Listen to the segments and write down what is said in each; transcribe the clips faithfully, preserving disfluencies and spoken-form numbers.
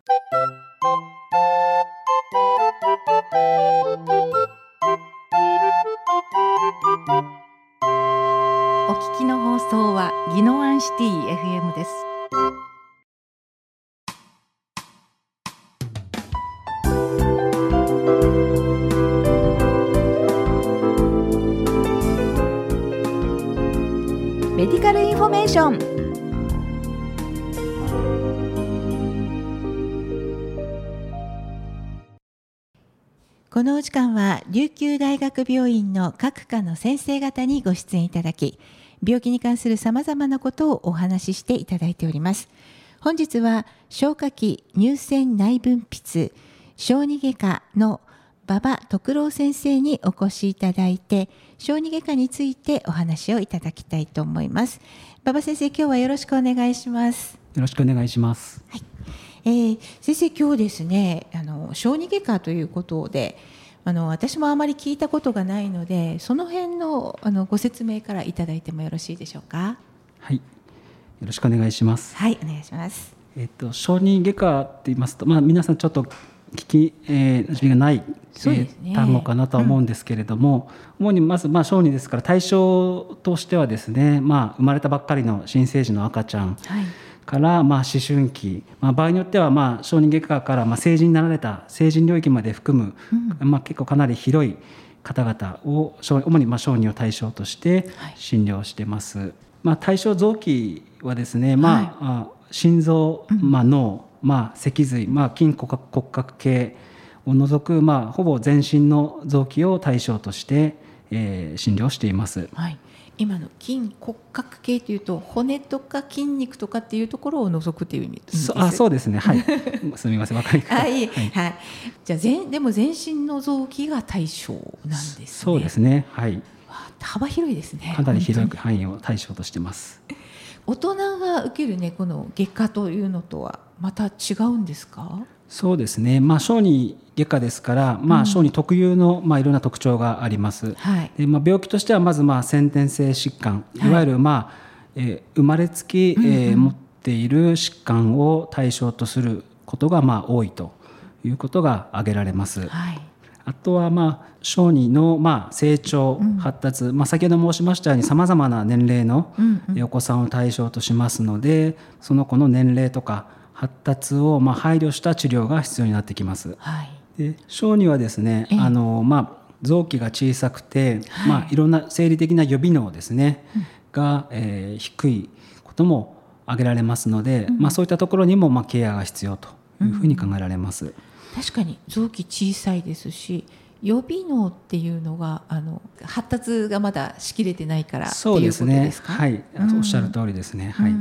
お聞きの放送は宜野湾シティ エフエム です。メディカルインフォメーション。このお時間は琉球大学病院の各科の先生方にご出演いただき、病気に関するさまざまなことをお話ししていただいております。本日は消化器乳腺内分泌小児外科の馬場徳郎先生にお越しいただいて、小児外科についてお話をいただきたいと思います。馬場先生、今日はよろしくお願いします。 よろしくお願いします。 はい。えー、先生、今日ですね、あの小児外科ということで、あの私もあまり聞いたことがないので、その辺の、あのご説明からいただいてもよろしいでしょうか。 はい、よろしくお願いします。 はい、お願いします。 えっと、小児外科って言いますと、まあ、皆さんちょっと聞き、えー、馴染みがない、ねえー、単語かなとは思うんですけれども、うん、主にまず、まあ、小児ですから対象としてはですね、まあ、生まれたばっかりの新生児の赤ちゃんから、はい、まあ、思春期、まあ、場合によっては、まあ、小児外科からまあ成人になられた成人領域まで含む、うん、まあ、結構かなり広い方々を主にまあ小児を対象として診療してます。はい、まあ、対象臓器はですね、まあはい、心臓、まあ、脳、まあ、脊髄、まあ、筋骨格、骨格系を除く、まあ、ほぼ全身の臓器を対象として、えー、診療しています。 はい、今の筋骨格系というと骨とか筋肉とかっていうところを除くという意味です。 そあそうですね、はい、すみません、分かりにくかった。はい、 はい、じゃあ全でも全身の臓器が対象なんですね。 そうですね、はい、 幅広いですね。 かなり広い範囲を対象としてます。 大人が受けるね、この外科というのとはまた違うんですか？ そうですね、まあ、小児外科ですから、まあ、小児特有の、まあ、いろんな特徴があります。はい、でまあ、病気としてはまず、まあ、先天性疾患、いわゆる、まあえー、生まれつき、えーうんうん、持っている疾患を対象とすることが、まあ、多いということが挙げられます。はい、あとは、まあ、小児の、まあ、成長、うん、発達、まあ、先ほど申しましたようにさまざまな年齢のお子さんを対象としますので、うんうん、その子の年齢とか発達をまあ配慮した治療が必要になってきます。はい、で小児はですね、あの、まあ、臓器が小さくて、はい、まあ、いろんな生理的な予備能ですね、うん、が、えー、低いことも挙げられますので、うん、まあ、そういったところにもまあケアが必要というふうに考えられます。うん、 確かに臓器小さいですし、予備能っていうのがあの発達がまだしきれてないからっていうことですか？そうですね、 はい、うん、おっしゃる通りですね。はい、うん、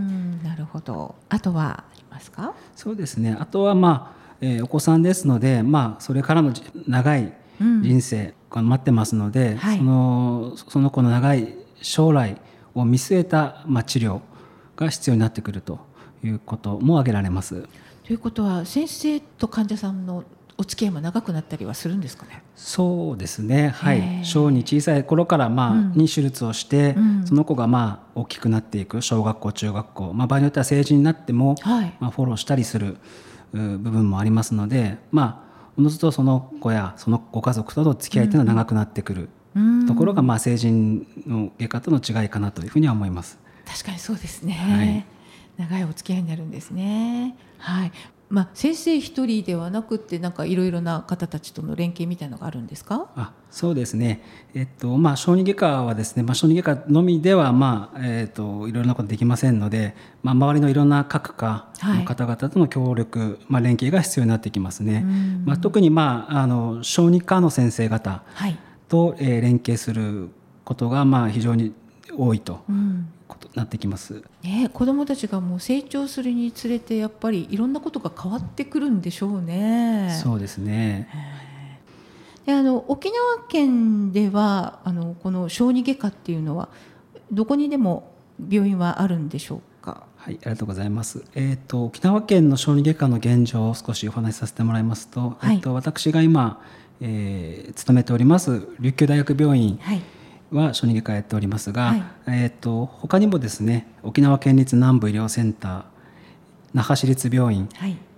なるほど。あとはありますか？ そうですね、あとは、まあえー、お子さんですので、まあ、それからの長い人生が待ってますので、うん、はい、その、その子の長い将来を見据えた、まあ、治療が必要になってくるということも挙げられます。 ということは先生と患者さんのお付き合いも長くなったりはするんですかね？ そうですね、はい、小児小さい頃から、まあうん、に手術をして、うん、その子がまあ大きくなっていく小学校中学校、まあ、場合によっては成人になっても、はい、まあ、フォローしたりする部分もありますので、まあ、おのずとその子やそのご家族との付き合いというのは長くなってくるところが、まあ、成人の外科との違いかなというふうには思います。 確かにそうですね、はい、長いお付き合いになるんですね。はい、まあ、先生一人ではなくってなんかいろいろな方たちとの連携みたいなのがあるんですか？ あ、そうですね、えっとまあ、小児外科はですね、まあ、小児外科のみでは、まあえっと、いろいろなことできませんので、まあ、周りのいろんな各科の方々との協力、はい、まあ、連携が必要になってきますね。まあ、特に、まあ、あの小児科の先生方と、はい、えー、連携することが、まあ、非常に多いと。うん、なってきます。 ね、子どもたちがもう成長するにつれてやっぱりいろんなことが変わってくるんでしょうね。 そうですね。 で、あの沖縄県ではあのこの小児外科っていうのはどこにでも病院はあるんでしょうか？ はい、ありがとうございます。えーと、沖縄県の小児外科の現状を少しお話しさせてもらいますと、はい、えーと、私が今、えー、勤めております琉球大学病院、はい、は小児外科やっておりますが、はい、えー、と他にもですね、沖縄県立南部医療センター、那覇市立病院、はい、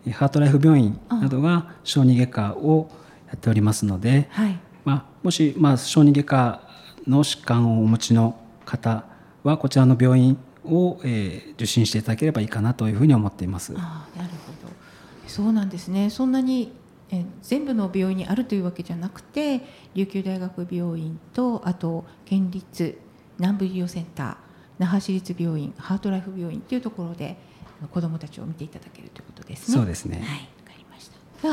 ハートライフ病院などが小児外科をやっておりますので、はい、まあ、もし、まあ、小児外科の疾患をお持ちの方はこちらの病院を、えー、受診していただければいいかなというふうに思っています。 ああ、なるほど。そうなんですね。そんなにえ全部の病院にあるというわけじゃなくて、琉球大学病院とあと県立南部医療センター、那覇市立病院、ハートライフ病院というところで子どもたちを見ていただけるということですね。 そうですね。 はい、わかりました。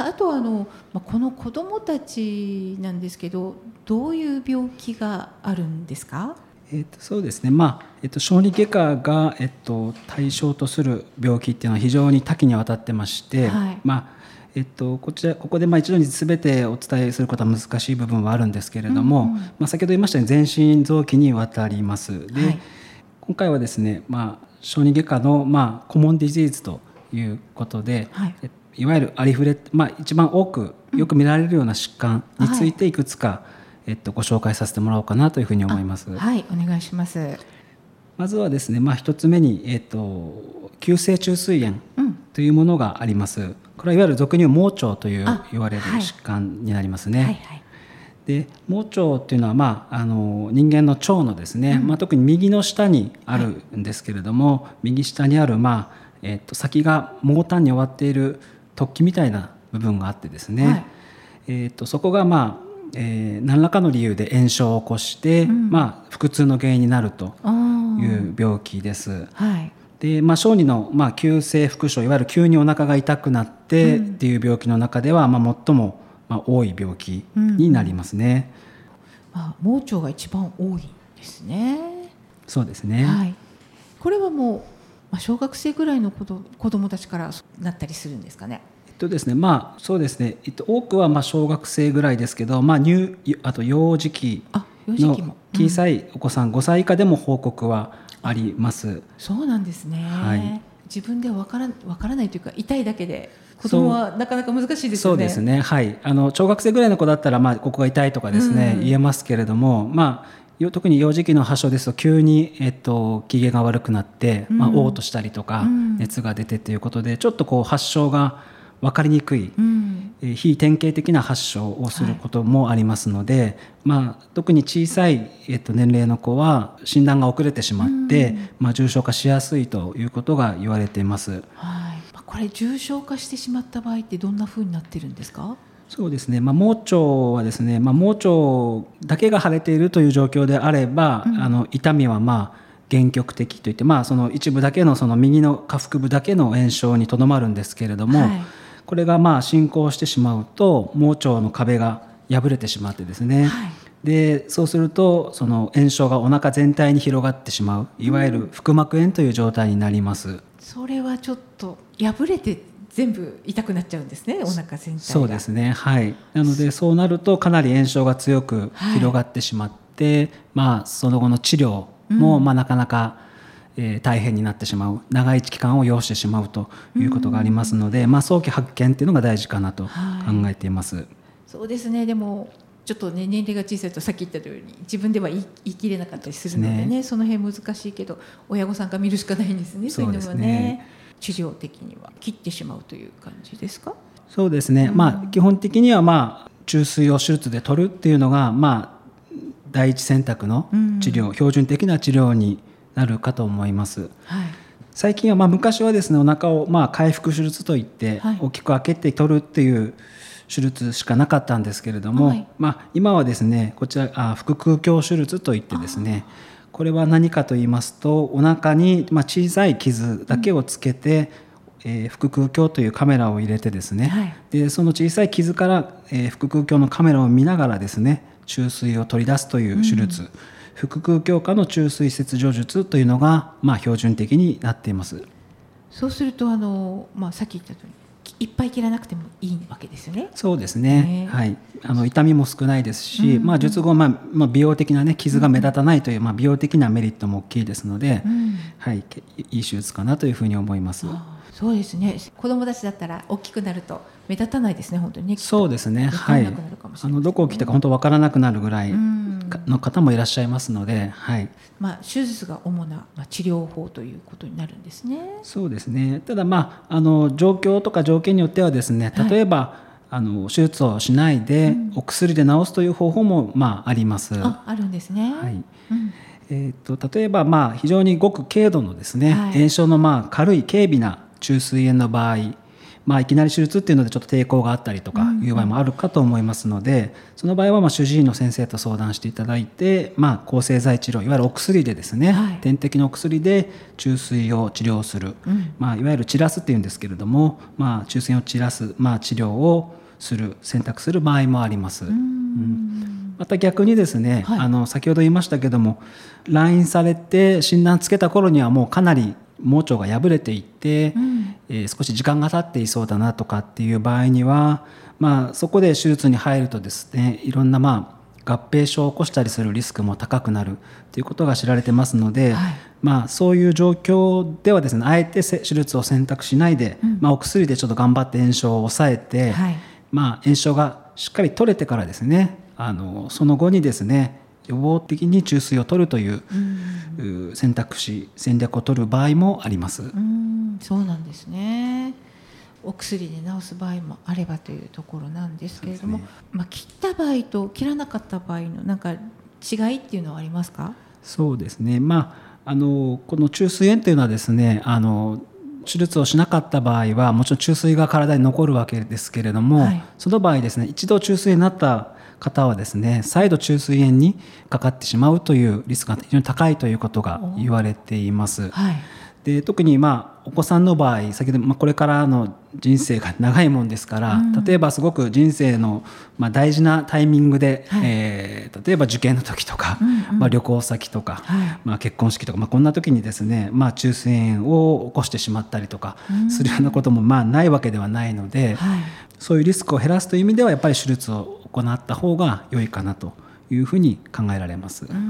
あとはあのこの子どもたちなんですけど、どういう病気があるんですか？ えー、とそうですね、まあえー、と小児外科が、えー、と対象とする病気っていうのは非常に多岐にわたってまして、はい、まあえー、とこちらここでまあ一度に全てお伝えすることは難しい部分はあるんですけれども、うんうん、まあ、先ほど言いましたように全身臓器にわたります。で、はい、今回はですね、まあ、小児外科の、まあ、コモンディジーズということで、はい、いわゆるありふれ、まあ、一番多くよく見られるような疾患についていくつか、はい、えっと、ご紹介させてもらおうかなというふうに思います。 はい、お願いします。 まずはですね、まあ、一つ目に、えっと、急性虫垂炎というものがあります。うん、これはいわゆる俗に言う盲腸という言われる疾患になりますね。はいはいはい、で盲腸っていうのは、まあ、あの人間の腸のですね、うん、まあ、特に右の下にあるんですけれども、はい、右下にある、まあえっと、先が毛端に終わっている突起みたいな部分があってですね、はい、えっと、そこが、まあえー、何らかの理由で炎症を起こして、うん、まあ、腹痛の原因になるという病気です。はい、でまあ、小児の、まあ、急性腹症、いわゆる急にお腹が痛くなってっていう病気の中では、まあ、最も、まあ、多い病気になりますね。 うん、まあ、盲腸が一番多いですね。 そうですね。 はい、これはもう、まあ、小学生ぐらいの子ど、子どもたちからなったりするんですかね。 えっとですね、まあそうですね、えっと、多くはまあ小学生ぐらいですけど、まあ、乳あと幼児期の小さいお子さん、うん、ごさい以下でも報告はあります。 そうなんですね。はい、自分では分から、分からないというか、痛いだけで子供はなかなか難しいですよね。 そうですね、はい、あの小学生ぐらいの子だったら、まあ、ここが痛いとかですね、うん、言えますけれども、まあ、特に幼児期の発症ですと急に、えっと、機嫌が悪くなって、まあ、嘔吐したりとか、うん、熱が出てということでちょっとこう発症が分かりにくい、うん、えー、非典型的な発症をすることもありますので、はい、まあ、特に小さい、えー、と年齢の子は診断が遅れてしまって、うん、まあ、重症化しやすいということが言われています。 はい、これ重症化してしまった場合ってどんなふうになってるんですか？ そうですね、まあ、盲腸はですね、まあ、盲腸だけが腫れているという状況であれば、うん、あの痛みはまあ限局的といって、まあ、その一部だけの、その右の下腹部だけの炎症にとどまるんですけれども、はい、これがまあ進行してしまうと盲腸の壁が破れてしまってですね、はい、でそうするとその炎症がお腹全体に広がってしまう、いわゆる腹膜炎という状態になります。うん、 それはちょっと破れて全部痛くなっちゃうんですね、お腹全体が。 そうですね、はい、なのでそうなるとかなり炎症が強く広がってしまって、はい、まあ、その後の治療も、うん、まあ、なかなかえー、大変になってしまう、長い期間を要してしまうということがありますので、まあ、早期発見というのが大事かなと考えています。はい、 そうですね。でもちょっと、ね、年齢が小さいとさっき言ったように自分では言い、言い切れなかったりするのでね、ね、その辺難しいけど親御さんが見るしかないんですね。そういうのはね、治療的には切ってしまうという感じですか？ そうですね、うん、まあ、基本的には、まあ、虫垂を手術で取るっていうのが、まあ、第一選択の治療、うん、標準的な治療になるかと思います。はい、最近は、まあ、昔はですね、お腹をまあ回復手術といって、はい、大きく開けて取るっていう手術しかなかったんですけれども、はい、まあ、今はですね、こちらあ腹腔鏡手術といってですね、これは何かと言いますと、お腹にまあ小さい傷だけをつけて、うん、えー、腹腔鏡というカメラを入れてですね、はい、でその小さい傷から、えー、腹腔鏡のカメラを見ながらですね、虫垂を取り出すという手術、うん、腹腔鏡下の虫垂切除術というのが、まあ、標準的になっています。 そうするとあの、まあ、さっき言った通りいっぱい切らなくてもいいわけですよね。 そうですね、はい、あの痛みも少ないですし、うんうん、まあ、術後、まあまあ、美容的な、ね、傷が目立たないという、まあ、美容的なメリットも大きいですので、うん、はい、いい手術かなというふうに思います。 そうですね。子供たちだったら大きくなると目立たないですね、本当にね。 そうですね。はい。あのどこを来たか本当わからなくなるぐらいの方もいらっしゃいますので、はい。 まあ手術が主な、まあ、治療法ということになるんですね。 そうですね。ただまああの状況とか条件によってはですね、例えば、はい、あの手術をしないで、うん、お薬で治すという方法もまああります。 あ、あるんですね。はい。うん、 えー、と例えばまあ非常にごく軽度のですね、はい、炎症のまあ軽い軽微な虫垂炎の場合、まあ、いきなり手術っていうのでちょっと抵抗があったりとかいう場合もあるかと思いますので、うんうん、その場合はまあ主治医の先生と相談していただいて、まあ、抗生剤治療いわゆるお薬でですね、はい、点滴のお薬で虫垂を治療する、うん、まあ、いわゆる散らすっていうんですけれども、まあ、虫垂を散らす、まあ、治療をする選択する場合もあります。うんうん、また逆にですね、はい、あの先ほど言いましたけども、来院されて診断つけた頃にはもうかなり盲腸が破れていて、うん、えー、少し時間が経っていそうだなとかっていう場合には、まあ、そこで手術に入るとですね、いろんなまあ合併症を起こしたりするリスクも高くなるということが知られてますので、はい、まあ、そういう状況ではですね、あえて手術を選択しないで、うん、まあ、お薬でちょっと頑張って炎症を抑えて、はい、まあ、炎症がしっかり取れてからですね、あのその後にですね予防的に虫垂を取るという、うん、選択肢戦略を取る場合もあります。うん、 そうなんですね。お薬で治す場合もあればというところなんですけれども、ね、まあ、切った場合と切らなかった場合のなんか違いっていうのはありますか？ そうですね、まあ、あのこの虫垂炎というのはですね、あの手術をしなかった場合はもちろん虫垂が体に残るわけですけれども、はい、その場合ですね、一度虫垂になった方はですね、再度虫垂炎にかかってしまうというリスクが非常に高いということが言われています。はい、で特にまあお子さんの場合、先ほどまあこれからの人生が長いもんですから、うん、例えばすごく人生のまあ大事なタイミングで、はい、えー、例えば受験の時とか、うんうん、まあ、旅行先とか、はい、まあ、結婚式とか、まあ、こんな時にですね、まあ、虫垂炎を起こしてしまったりとかするようなこともまあないわけではないので、はい、そういうリスクを減らすという意味ではやっぱり手術を行った方が良いかなというふうに考えられます。 うん、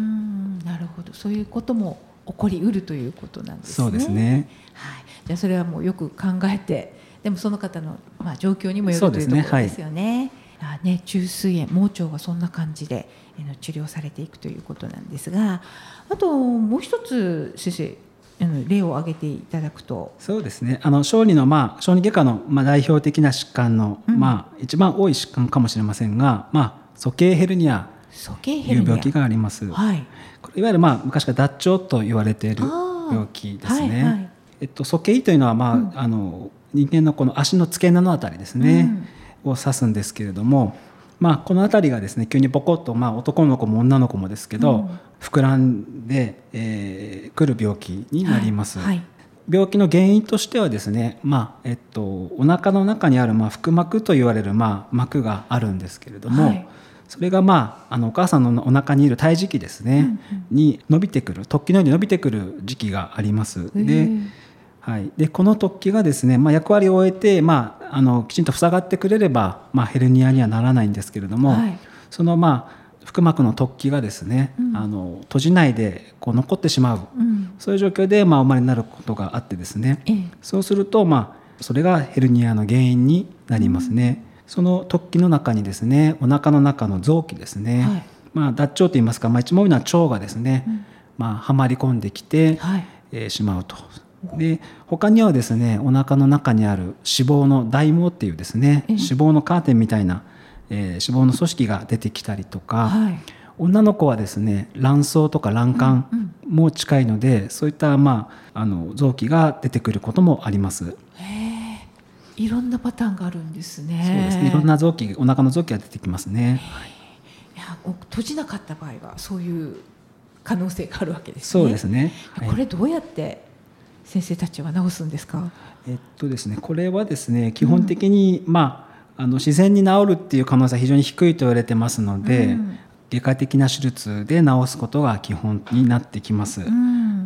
なるほど。そういうことも起こりうるということなんですね。 そうですね。 はい、じゃあそれはもうよく考えて、でもその方のまあ状況にもよるというところですよね。あね、虫垂炎、盲腸はそんな感じで治療されていくということなんですが、あともう一つ先生、例を挙げていただくと。 そうですね、あの小児の、まあ、小児外科の、まあ、代表的な疾患の、うん、まあ、一番多い疾患かもしれませんが、まあ、鼠径ヘルニアという病気があります。はい、これいわゆる、まあ、昔から脱腸と言われている病気ですね。はいはい、えっと、鼠径というのは、まあ、うん、あの人間のこの足の付け根のあたりですね、うん、を指すんですけれども、まあ、このあたりがですね急にポコッと、まあ、男の子も女の子もですけど、うん、膨らんで、えー、くる病気になります。はいはい、病気の原因としてはですね、まあえっと、お腹の中にある、まあ、腹膜といわれる、まあ、膜があるんですけれども、はい、それが、まあ、あのお母さんのお腹にいる胎児期ですね、うんうん、に伸びてくる、突起のように伸びてくる時期があります。ではい、でこの突起がですね、まあ、役割を終えて、まあ、あのきちんと塞がってくれれば、まあ、ヘルニアにはならないんですけれども、はい、その、まあ、腹膜の突起がですね、うん、あの閉じないでこう残ってしまう、うん、そういう状況で、まあ、お生まれになることがあってですね、ええ、そうすると、まあ、それがヘルニアの原因になりますね。うん、その突起の中にですね、お腹の中の臓器ですね、はい、まあ、脱腸といいますか、まあ、一番多いのは腸がですね、うん、まあ、はまり込んできて、はい、えー、しまうと。で他にはですね、お腹の中にある脂肪の大毛っていうですね、脂肪のカーテンみたいな、えー、脂肪の組織が出てきたりとか、はい、女の子はですね卵巣とか卵管も近いので、うんうん、そういった、まあ、あの臓器が出てくることもあります。 へー、いろんなパターンがあるんですね。 そうですね、いろんな臓器、お腹の臓器が出てきますね。 いや、閉じなかった場合はそういう可能性があるわけですね。 そうですね、 はい、これどうやって先生たちは治すんですか？ えっとですね、これはですね、基本的に、うん、まあ、あの自然に治るっていう可能性は非常に低いと言われてますので、うん、外科的な手術で治すことが基本になってきます。うん、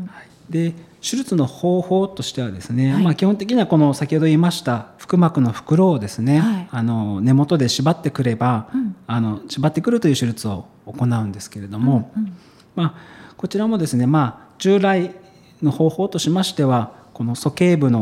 はい、で手術の方法としてはですね、はい、まあ、基本的にはこの先ほど言いました腹膜の袋をですね、はい、あの根元で縛ってくれば、うん、あの縛ってくるという手術を行うんですけれども、うんうん、まあ、こちらもですね、まあ、従来の方法としましてはこの鼠径部の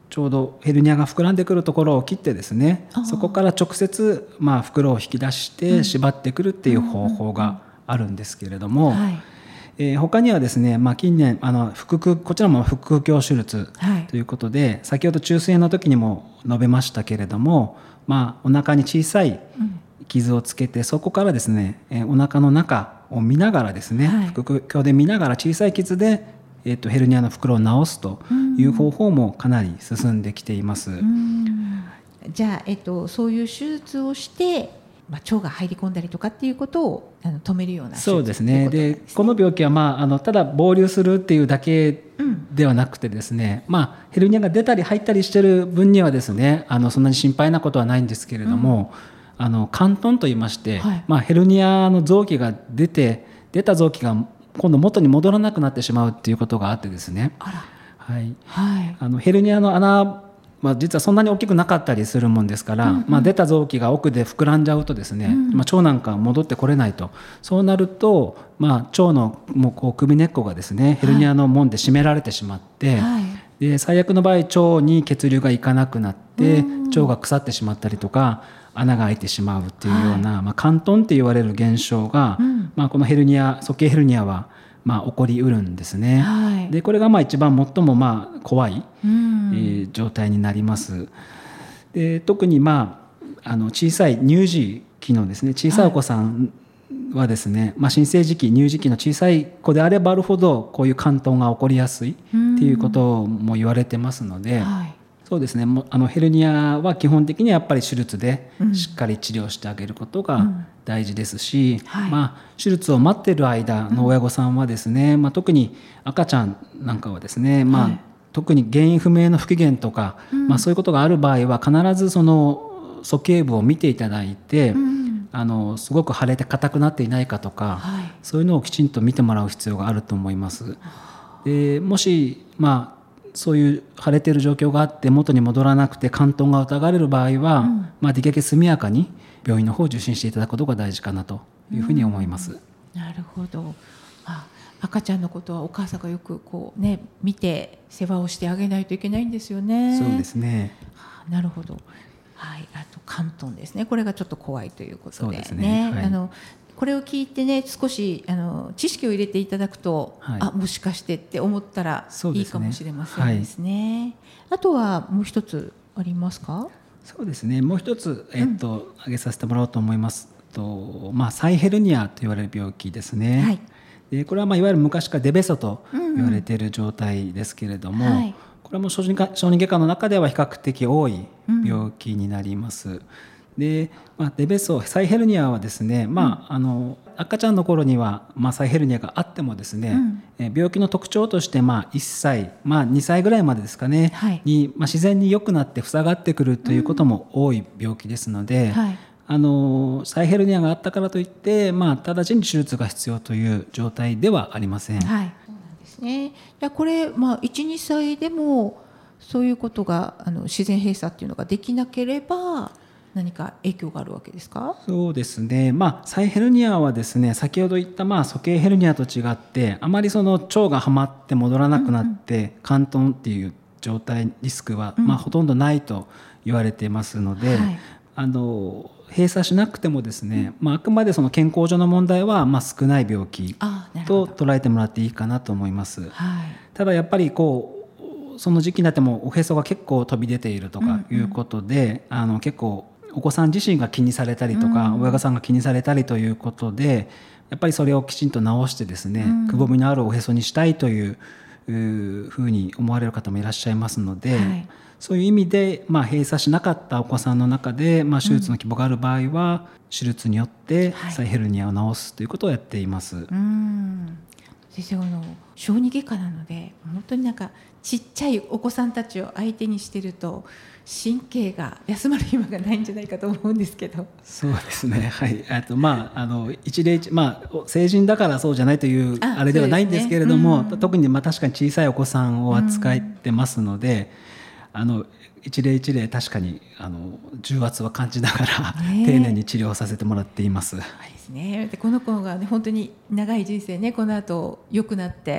ちょうどヘルニアが膨らんでくるところを切ってですね、そこから直接、まあ、袋を引き出して縛ってくるっていう方法があるんですけれども、はいえー、他にはですね、まあ、近年あの腹腔こちらも腹腔鏡手術ということで、はい、先ほど中水炎の時にも述べましたけれども、まあ、お腹に小さい傷をつけて、そこからですね、えー、お腹の中を見ながらですね、はい、腹腔鏡で見ながら小さい傷で、えー、とヘルニアの袋を治すという方法もかなり進んできています。 うんじゃあ、えー、とそういう手術をしてまあ、腸が入り込んだりとかっていうことをあの止めるような手術そうですね。で、この病気は、まあ、あのただ膨流するっていうだけではなくてですね、うんまあ、ヘルニアが出たり入ったりしてる分にはですね、あのそんなに心配なことはないんですけれども、うん、あの嵌頓といいまして、はいまあ、ヘルニアの臓器が出て出た臓器が今度元に戻らなくなってしまうっていうことがあってですね、 あら、 はいはい、あのヘルニアの穴まあ、実はそんなに大きくなかったりするもんですから、うんうんまあ、出た臓器が奥で膨らんじゃうとですね、うんまあ、腸なんか戻ってこれないと、そうなると、まあ、腸のもうこう首根っこがですねヘルニアの門で締められてしまって、はい、で最悪の場合腸に血流がいかなくなって、うん、腸が腐ってしまったりとか穴が開いてしまうっていうような、はいまあ、嵌頓って言われる現象が、うんまあ、このヘルニア鼠径ヘルニアはまあ、起こりうるんですね、はい、でこれがまあ一番最もまあ怖い、うんえー、状態になります。で特にまあ、あの小さい乳児期のですね小さいお子さんはですね、はいまあ、新生児期乳児期の小さい子であればあるほどこういう嵌頓が起こりやすいっていうことも言われてますので、はいそうですね、あのヘルニアは基本的にはやっぱり手術でしっかり治療してあげることが大事ですし、うんはいまあ、手術を待っている間の親御さんはですね、うんまあ、特に赤ちゃんなんかはですね、まあはい、特に原因不明の不機嫌とか、うんまあ、そういうことがある場合は必ずその鼠径部を見ていただいて、うん、あのすごく腫れて硬くなっていないかとか、はい、そういうのをきちんと見てもらう必要があると思います。でもし、まあそういう腫れている状況があって元に戻らなくて嵌頓が疑われる場合は、うんまあ、できるだけ速やかに病院の方を受診していただくことが大事かなというふうに思います。 うん、なるほど、まあ、赤ちゃんのことはお母さんがよくこう、ね、見て世話をしてあげないといけないんですよね。 そうですね、 はあ、なるほど、はい、あと嵌頓ですね。これがちょっと怖いということで、 そうですね、はい、 あのこれを聞いてね少しあの知識を入れていただくと、はい、あもしかしてって思ったらいいかもしれませんですね。はい、あとはもう一つありますか？ そうですね、もう一つ、えー、っと、うん、挙げさせてもらおうと思いますと、まあ、サイヘルニアと言われる病気ですね。はい、でこれはまあいわゆる昔からデベソと言われている状態ですけれども、うんうんはい、これはもう小児科、小児外科の中では比較的多い病気になります。うんでまあ、デベソサイヘルニアはですね、まあ、あの赤ちゃんの頃には、まあ、サイヘルニアがあってもですね、うん、え病気の特徴として、まあ、いっさい、まあ、にさいぐらいまでですかね、はい、に、まあ、自然に良くなって塞がってくるということも多い病気ですので、うんはい、あのサイヘルニアがあったからといって、まあ、直ちに手術が必要という状態ではありません。 はい、そうなんですね。じゃあこれ、まあ、いち、にさいでもそういうことがあの自然閉鎖っていうのができなければ何か影響があるわけですか？ そうですね、まあ、サイヘルニアはですね先ほど言ったまあ鼠径ヘルニアと違ってあまりその腸がはまって戻らなくなって嵌頓っていう状態リスクは、まあ、ほとんどないと言われていますので、はい、あの閉鎖しなくてもですね、まあ、あくまでその健康上の問題はまあ少ない病気と捉えてもらっていいかなと思います。はい、ただやっぱりこうその時期になってもおへそが結構飛び出ているとかいうことで、うんうん、あの結構お子さん自身が気にされたりとか、うん、親御さんが気にされたりということでやっぱりそれをきちんと直してですね、うん、くぼみのあるおへそにしたいというふうに思われる方もいらっしゃいますので、はい、そういう意味で、まあ、閉鎖しなかったお子さんの中で、まあ、手術の希望がある場合は、うん、手術によってサイヘルニアを治すということをやっています。はい、 うん先生あの小児外科なので本当になんかちっちゃいお子さんたちを相手にしてると神経が休まる暇がないんじゃないかと思うんですけど。 そうですね、はい、あとまああの一例一、まあ、成人だからそうじゃないというあれではないんですけれども、ねうん、特にまあ確かに小さいお子さんを扱ってますので、うん、あの一例一例確かにあの重圧は感じながら、ね、丁寧に治療させてもらっています。 ですね、でこの子が、ね、本当に長い人生ねこの後良くなって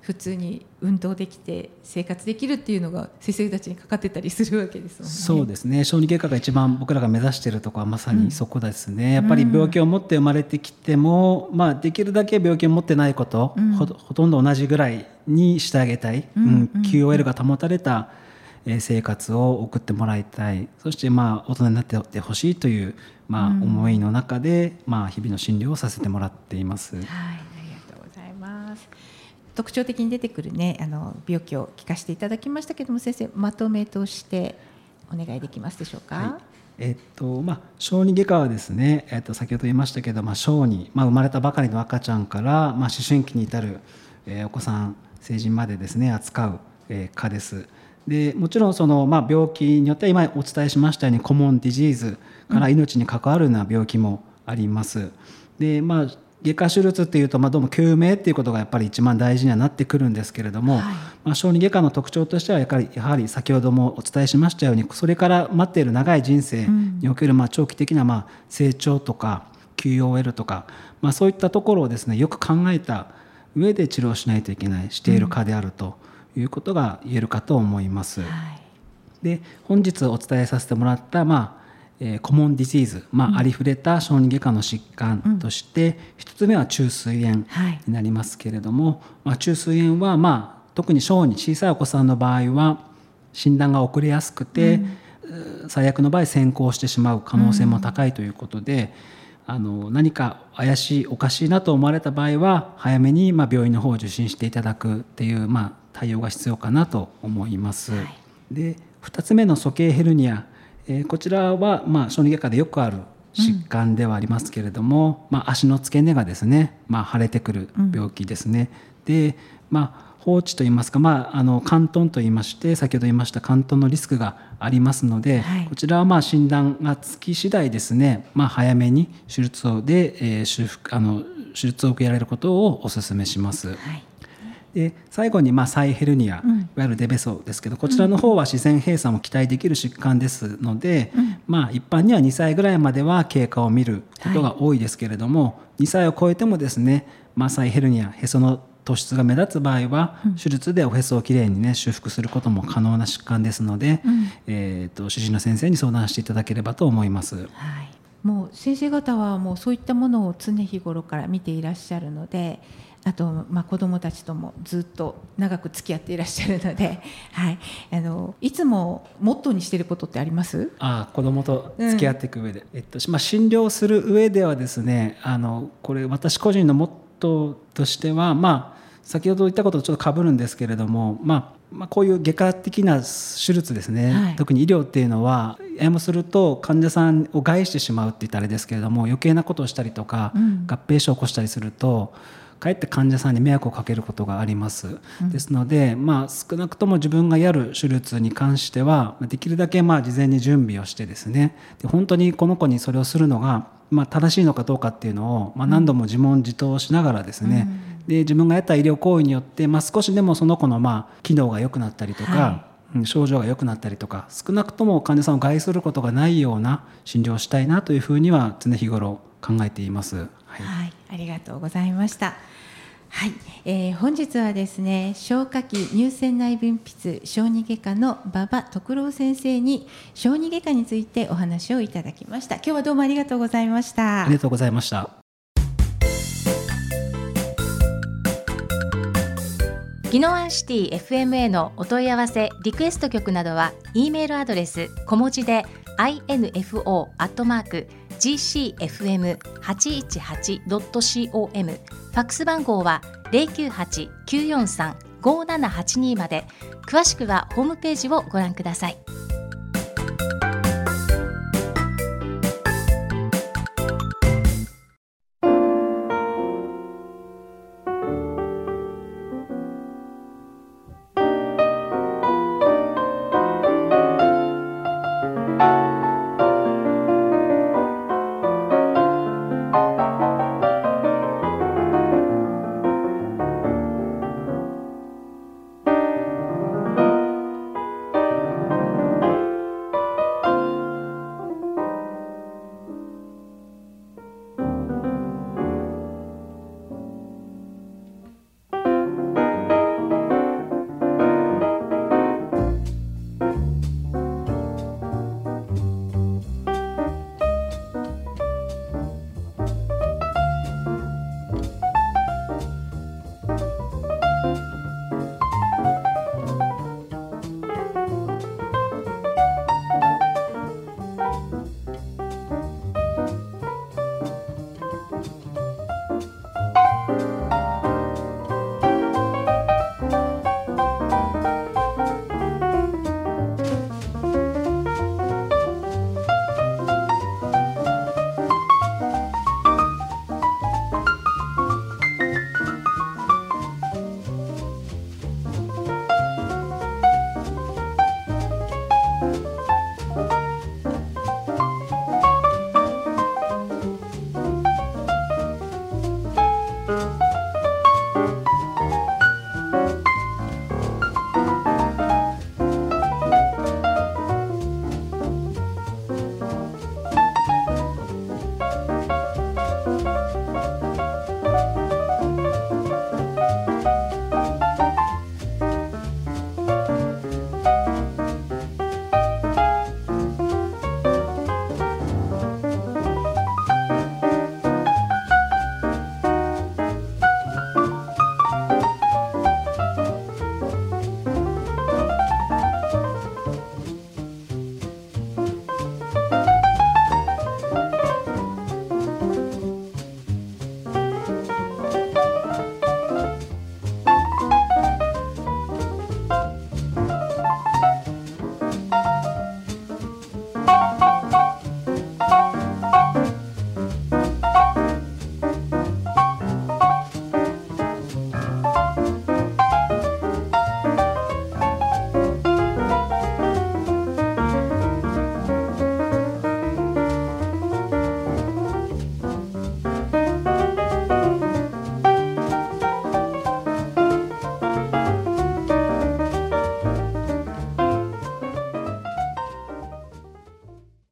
普通に運動できて生活できるっていうのが先生たちにかかってたりするわけですもんね。 そうですね。小児外科が一番僕らが目指しているところはまさにそこですね、うん、やっぱり病気を持って生まれてきても、まあ、できるだけ病気を持ってないこと、うん、ほ, ほとんど同じぐらいにしてあげたい、うんうん、キューオーエル が保たれた生活を送ってもらいたい、そしてまあ大人になってってほしいという、まあ、思いの中で、うん、まあ、日々の診療をさせてもらっています。はい、 ありがとうございます。特徴的に出てくる、ね、あの病気を聞かせていただきましたけども、先生まとめとしてお願いできますでしょうか。はい、 えっとまあ、小児外科はですね、えっと、先ほど言いましたけど、まあ、小児、まあ、生まれたばかりの赤ちゃんから、まあ、思春期に至る、えー、お子さん成人までですね扱う、えー、科です。でもちろんその、まあ、病気によっては今お伝えしましたようにコモンディジーズから命に関わるような病気もあります。で、まあ、外科手術っていうと、まあ、どうも救命っていうことがやっぱり一番大事にはなってくるんですけれども、はい、まあ、小児外科の特徴としてはやはり、やはり先ほどもお伝えしましたようにそれから待っている長い人生における、まあ、長期的な、まあ、成長とか キューオーエル とか、まあ、そういったところをですねよく考えた上で治療しないといけないしている科であるということが言えるかと思います。はい、で本日お伝えさせてもらった、まあえー、コモンディジーズ、まあ、うん、ありふれた小児外科の疾患として、ひとつめは虫垂炎になりますけれども、はい、まあ、虫垂炎は、まあ、特に小児小さいお子さんの場合は診断が遅れやすくて、うん、最悪の場合先行してしまう可能性も高いということで、うん、あの何か怪しいおかしいなと思われた場合は早めに、まあ、病院の方を受診していただくっていう、まあ、対応が必要かなと思います。はい、でふたつめの鼠径ヘルニア、えー、こちらは、まあ、小児外科でよくある疾患ではありますけれども、うん、まあ、足の付け根がですね、まあ、腫れてくる病気ですね。うん、で、まあ、放置といいますか、まあ、あの嵌頓といいまして先ほど言いました嵌頓のリスクがありますので、はい、こちらはまあ診断がつき次第ですね、まあ、早めに手術をで、えー、修復あの手術を受けられることをお勧めします。はい、で最後にまあサイヘルニア、うん、いわゆるデベソですけど、こちらの方は自然閉鎖も期待できる疾患ですので、うん、まあ、一般にはにさいぐらいまでは経過を見ることが多いですけれども、はい、にさいを超えてもですね、まあ、サイヘルニアへその突出が目立つ場合は、うん、手術でおへそをきれいに、ね、修復することも可能な疾患ですので、うん、えー、と主治医の先生に相談していただければと思います。はい、 もう先生方はもうそういったものを常日頃から見ていらっしゃるので、あと、まあ、子どもたちともずっと長く付き合っていらっしゃるので、はい、あのいつもモットーにしていることってあります？ あ、子どもと付き合っていく上で、うん、えっとまあ、診療する上ではですね、あのこれ私個人のモットーとしては、まあ、先ほど言ったこととちょっと被るんですけれども、まあまあ、こういう外科的な手術ですね、はい、特に医療っていうのはややもすると患者さんを害してしまうって言ったらあれですけれども、余計なことをしたりとか、うん、合併症を起こしたりするとかえって患者さんに迷惑をかけることがあります。うん、ですので、まあ、少なくとも自分がやる手術に関してはできるだけまあ事前に準備をしてですね、で本当にこの子にそれをするのがまあ正しいのかどうかっていうのをまあ何度も自問自答しながらですね、うん、で自分がやった医療行為によってまあ少しでもその子のまあ機能が良くなったりとか、はい、症状が良くなったりとか、少なくとも患者さんを害することがないような診療をしたいなというふうには常日頃考えています。はい、 はい、ありがとうございました。はい、えー、本日はですね、消化器乳腺内分泌小児外科の馬場徳郎先生に小児外科についてお話をいただきました。今日はどうもありがとうございました。 ありがとうございました。 宜野湾シティ エフエムエー のお問い合わせリクエスト曲などは E メールアドレス小文字で アイエヌエフオー アットマーク ジーシーエフエムはちいちはち ドット コム、 ファックス番号は ゼロきゅうはち きゅうよんさん ごーななはちに まで。詳しくはホームページをご覧ください。